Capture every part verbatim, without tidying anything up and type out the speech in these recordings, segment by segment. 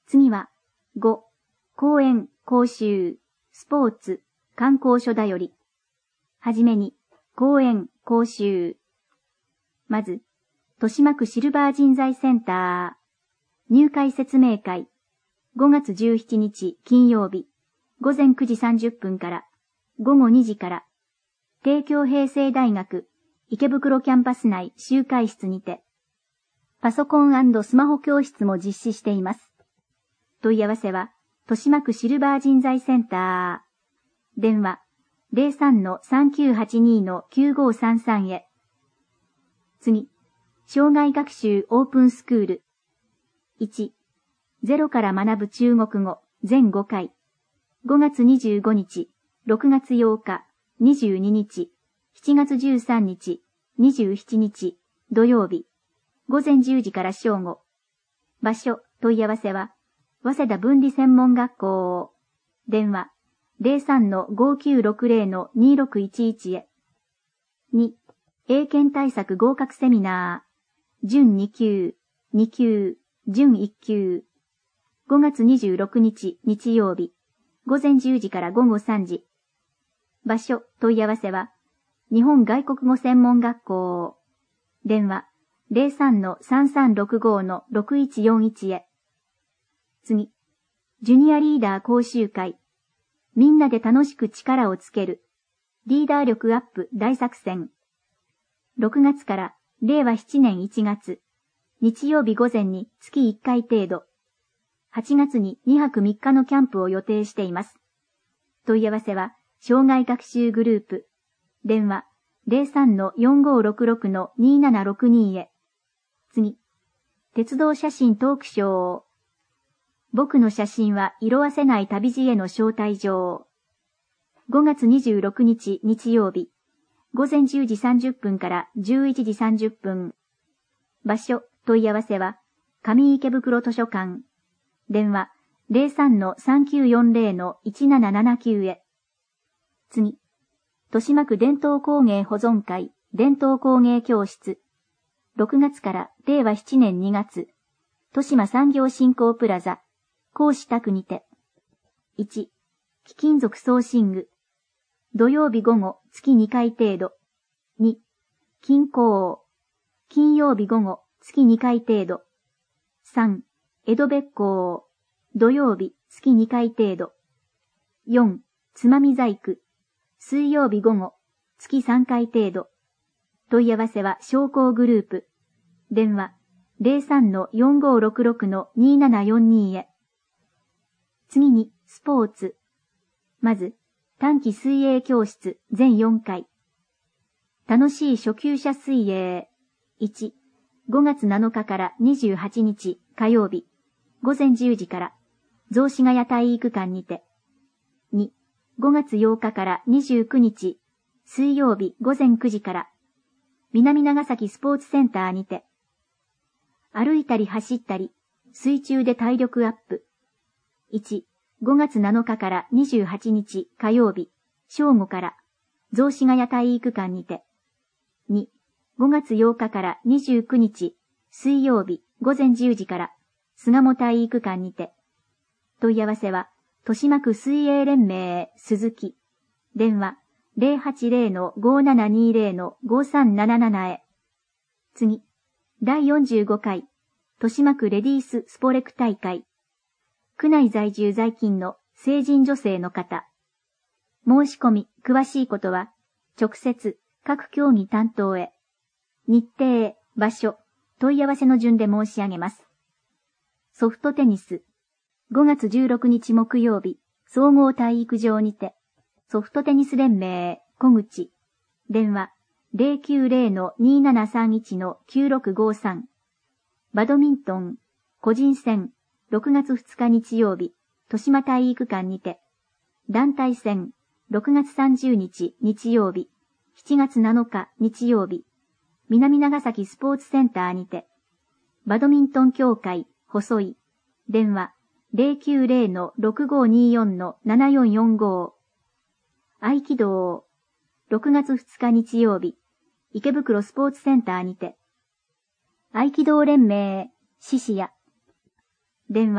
次は、ご、公演、講習、スポーツ、観光所だより。はじめに、公演、講習。まず、豊島区シルバー人材センター、入会説明会、ごがつじゅうしちにち金曜日、ごぜんくじさんじゅっぷんからごごにじから、帝京平成大学池袋キャンパス内集会室にて、パソコン&スマホ教室も実施しています。問い合わせは、豊島区シルバー人材センター、電話 ゼロさんのさんきゅうはちにのきゅうごさんさん へ。次、障害学習オープンスクール。いち、ゼロから学ぶ中国語全ごかい。ごがつにじゅうごにち、ろくがつようか、にじゅうににち、しちがつじゅうさんにち、にじゅうしちにち、土曜日、ごぜんじゅうじから正午。場所、問い合わせは、早稲田文理専門学校。電話、ゼロさんのごきゅうろくゼロのにろくいちいち へ。に、英検対策合格セミナー、準にきゅう、にきゅう、準いっきゅう。ごがつにじゅうろくにち日曜日、ごぜんじゅうじからごごさんじ。場所、問い合わせは、日本外国語専門学校。電話、ゼロさんのさんさんろくごのろくいちよんいち へ。次、ジュニアリーダー講習会。みんなで楽しく力をつける。リーダー力アップ大作戦。ろくがつかられいわななねんいちがつ、日曜日午前に月いっかい程度。はちがつににはくみっかのキャンプを予定しています。問い合わせは、障害学習グループ。電話、ゼロさんのよんごろくろくのにななろくに へ。次、鉄道写真トークショー。僕の写真は色褪せない旅路への招待状。ごがつにじゅうろくにち日曜日、ごぜんじゅうじさんじゅっぷんからじゅういちじさんじゅっぷん。場所、問い合わせは、上池袋図書館。電話、ゼロさんのさんきゅうよんゼロのいちななななきゅう へ。次、豊島区伝統工芸保存会伝統工芸教室。ろくがつかられいわななねんにがつ、豊島産業振興プラザ、講師宅にて。いち、貴金属ソーシング。土曜日午後月にかい程度。に、金工。金曜日午後月にかい程度。さん、江戸別行。土曜日月にかい程度。よん、つまみ細工。水曜日午後月さんかい程度。問い合わせは商工グループ。電話、ゼロさんのよんごろくろくのにななよんに へ。次に、スポーツ。まず、短期水泳教室全よんかい。楽しい初級者水泳。いち、ごがつなのかからにじゅうはちにち火曜日、ごぜんじゅうじから、雑司ヶ谷体育館にて。に、ごがつようかからにじゅうくにち水曜日ごぜんくじから、南長崎スポーツセンターにて。歩いたり走ったり、水中で体力アップ。いち、ごがつなのかからにじゅうはちにち火曜日、正午から、雑司ヶ谷体育館にて。に、ごがつようかからにじゅうくにち水曜日ごぜんじゅうじから、巣鴨体育館にて。問い合わせは、豊島区水泳連盟鈴木。電話、ゼロはちゼロのごななにゼロのごさんなななな へ。次、だいよんじゅうごかい、豊島区レディーススポレク大会。区内在住在勤の成人女性の方。申し込み、詳しいことは、直接、各競技担当へ。日程、場所、問い合わせの順で申し上げます。ソフトテニス。ごがつじゅうろくにち木曜日、総合体育場にて。ソフトテニス連盟、小口。電話、ゼロきゅうゼロのにななさんいちのきゅうろくごさん。バドミントン、個人戦、ろくがつふつか日曜日、豊島体育館にて。団体戦、ろくがつさんじゅうにち日曜日、しちがつなのか日曜日、南長崎スポーツセンターにて。バドミントン協会、細い。電話、ゼロきゅうゼロのろくごによんのななよんよんご。合気道、ろくがつふつか日曜日、池袋スポーツセンターにて。合気道連盟、獅子屋。電話、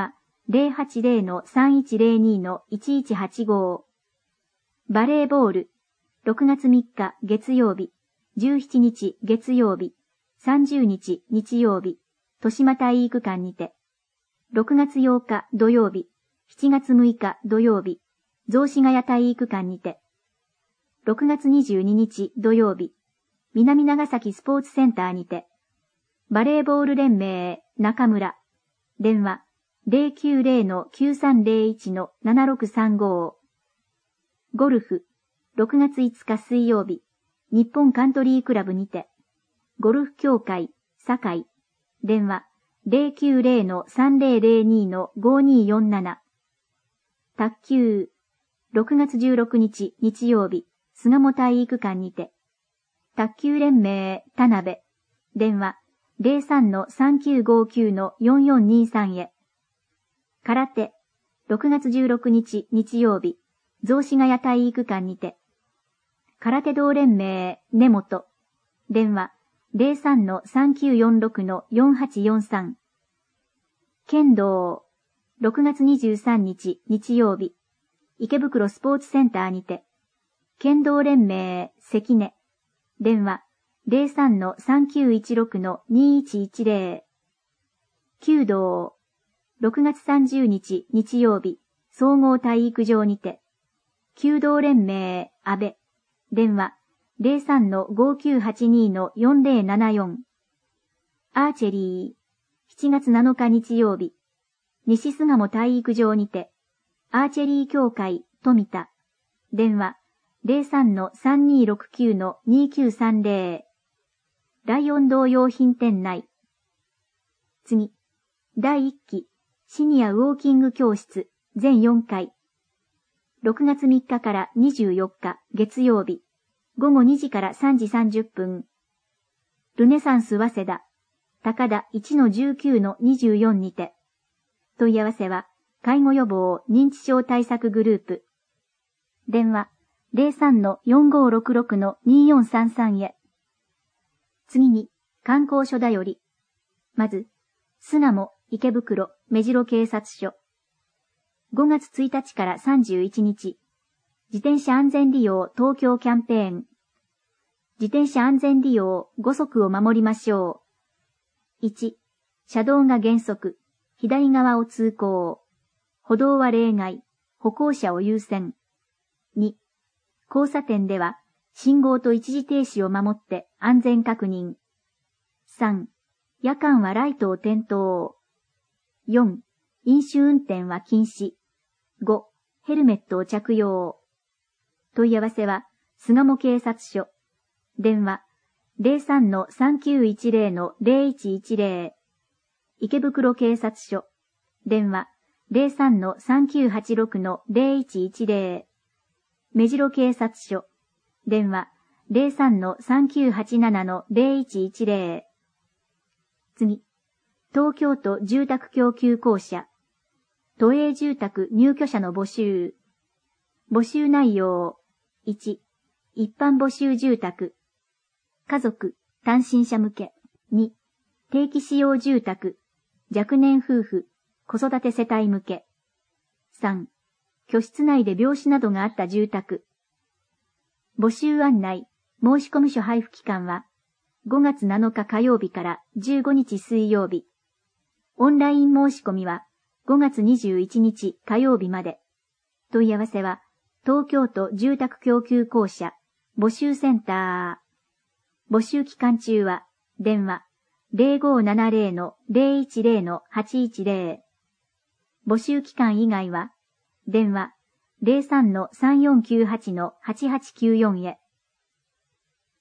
ゼロはちゼロのさんいちゼロにのいちいちはちご。バレーボール、ろくがつみっか月曜日、じゅうしちにち月曜日、さんじゅうにち日曜日、豊島体育館にて。ろくがつようか土曜日、しちがつむいか土曜日、雑司ヶ谷体育館にて。ろくがつにじゅうににち土曜日、南長崎スポーツセンターにて。バレーボール連盟中村。電話ゼロきゅうゼロのきゅうさんゼロいちのななろくさんご。ゴルフ、ろくがついつか水曜日、日本カントリークラブにて。ゴルフ協会、堺。電話ゼロきゅうゼロのさんゼロゼロにのごによんなな。卓球、ろくがつじゅうろくにち日曜日、巣鴨体育館にて。卓球連盟田辺。電話ゼロさんのさんきゅうごきゅうのよんよんにさんへ。空手、ろくがつじゅうろくにち日曜日、雑司ヶ谷体育館にて。空手道連盟根本。電話ゼロさんのさんきゅうよんろくのよんはちよんさん。剣道、ろくがつにじゅうさんにち日曜日、池袋スポーツセンターにて。剣道連盟関根。電話ゼロさんのさんきゅういちろくのにいちいちゼロ。弓道、ろくがつさんじゅうにち日曜日、総合体育場にて。弓道連盟安倍。電話ゼロさんのごきゅうはちにのよんゼロななよん。アーチェリー、しちがつなのか日曜日、西巣鴨体育場にて。アーチェリー協会富田。電話ゼロさんのさんにろくきゅうのにきゅうさんゼロ。ライオン堂用品店内。次、だいいっきシニアウォーキング教室全よんかい。ろくがつみっかからにじゅうよっか月曜日、ごごにじからさんじさんじゅっぷん。ルネサンス早稲田、高田 いちのじゅうきゅうのにじゅうよん にて。問い合わせは、介護予防認知症対策グループ。電話ゼロさんのよんごろくろくのによんさんさんへ。次に、観光所だより。まず、巣鴨、池袋、目白警察署。ごがつついたちからさんじゅういちにち、自転車安全利用東京キャンペーン。自転車安全利用ごそくを守りましょう。いち、車道が原則、左側を通行。歩道は例外、歩行者を優先。に、交差点では、信号と一時停止を守って安全確認。さん、夜間はライトを点灯。よん、飲酒運転は禁止。ご、ヘルメットを着用。問い合わせは、巣鴨警察署。電話、ゼロさんのさんきゅういちゼロのゼロいちいちゼロ。池袋警察署。電話、ゼロさんのさんきゅうはちろくのゼロいちいちゼロ。目白警察署。電話、ゼロさんのさんきゅうはちななのゼロいちいちゼロ。次、東京都住宅供給公社。都営住宅入居者の募集。募集内容。いち、一般募集住宅。家族、単身者向け。に、定期使用住宅。若年夫婦、子育て世帯向け。さん、居室内で病死などがあった住宅。募集案内、申込書配布期間は、ごがつなのか火曜日からじゅうごにち水曜日。オンライン申し込みは、ごがつにじゅういちにち火曜日まで。問い合わせは、東京都住宅供給公社、募集センター。募集期間中は、電話、ゼロごななゼロのゼロいちゼロのはちいちゼロ。募集期間以外は、電話、ゼロさんのさんよんきゅうはちのはちはちきゅうよんへ。